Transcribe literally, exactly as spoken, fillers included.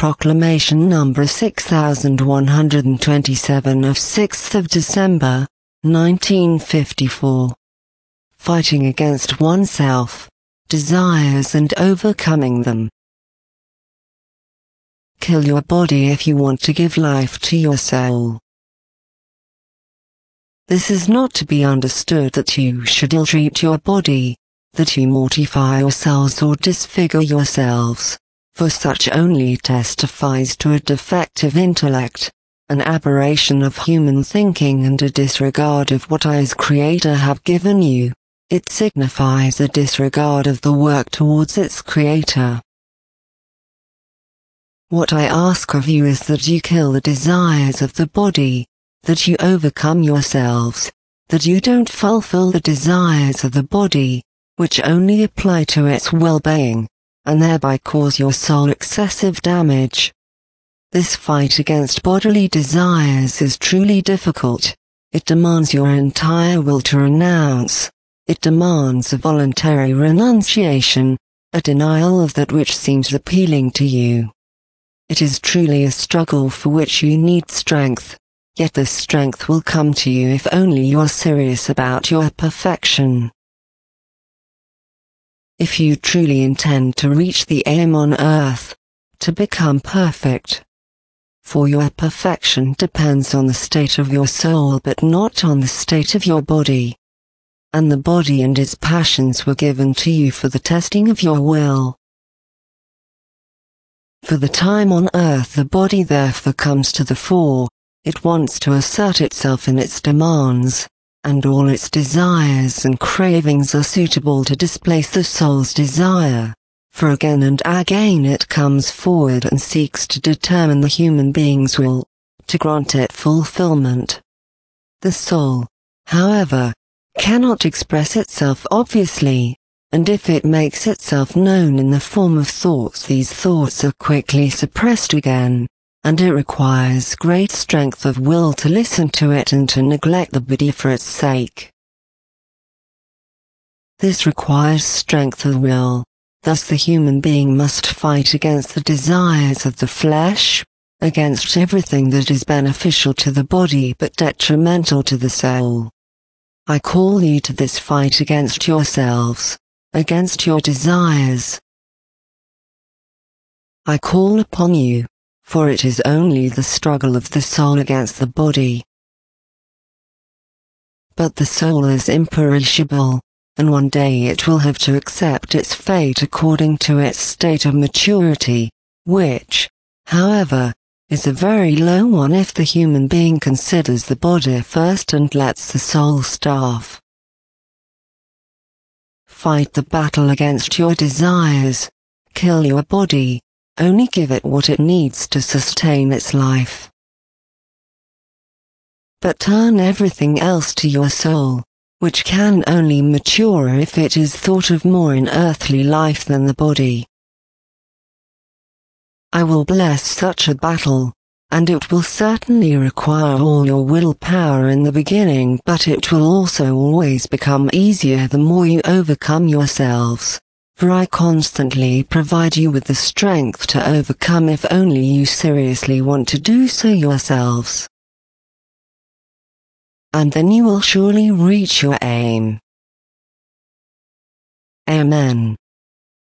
Proclamation number six thousand one hundred twenty-seven of sixth of December, nineteen fifty-four. Fighting against oneself, desires and overcoming them. Kill your body if you want to give life to your soul. This is not to be understood that you should ill-treat your body, that you mortify yourselves or disfigure yourselves, for such only testifies to a defective intellect, an aberration of human thinking and a disregard of what I as Creator have given you. It signifies a disregard of the work towards its Creator. What I ask of you is that you kill the desires of the body, that you overcome yourselves, that you don't fulfill the desires of the body, which only apply to its well-being, and thereby cause your soul excessive damage. This fight against bodily desires is truly difficult. It demands your entire will to renounce. It demands a voluntary renunciation, a denial of that which seems appealing to you. It is truly a struggle for which you need strength, yet this strength will come to you if only you are serious about your perfection. If you truly intend to reach the aim on earth, to become perfect. For your perfection depends on the state of your soul but not on the state of your body. And the body and its passions were given to you for the testing of your will. For the time on earth the body therefore comes to the fore, it wants to assert itself in its demands, and all its desires and cravings are suitable to displace the soul's desire, for again and again it comes forward and seeks to determine the human being's will, to grant it fulfillment. The soul, however, cannot express itself obviously, and if it makes itself known in the form of thoughts, these thoughts are quickly suppressed again, and it requires great strength of will to listen to it and to neglect the body for its sake. This requires strength of will, thus the human being must fight against the desires of the flesh, against everything that is beneficial to the body but detrimental to the soul. I call you to this fight against yourselves, against your desires. I call upon you, for it is only the struggle of the soul against the body. But the soul is imperishable, and one day it will have to accept its fate according to its state of maturity, which, however, is a very low one if the human being considers the body first and lets the soul starve. Fight the battle against your desires, kill your body, only give it what it needs to sustain its life. But turn everything else to your soul, which can only mature if it is thought of more in earthly life than the body. I will bless such a battle, and it will certainly require all your willpower in the beginning, but it will also always become easier the more you overcome yourselves, for I constantly provide you with the strength to overcome if only you seriously want to do so yourselves. And then you will surely reach your aim. Amen.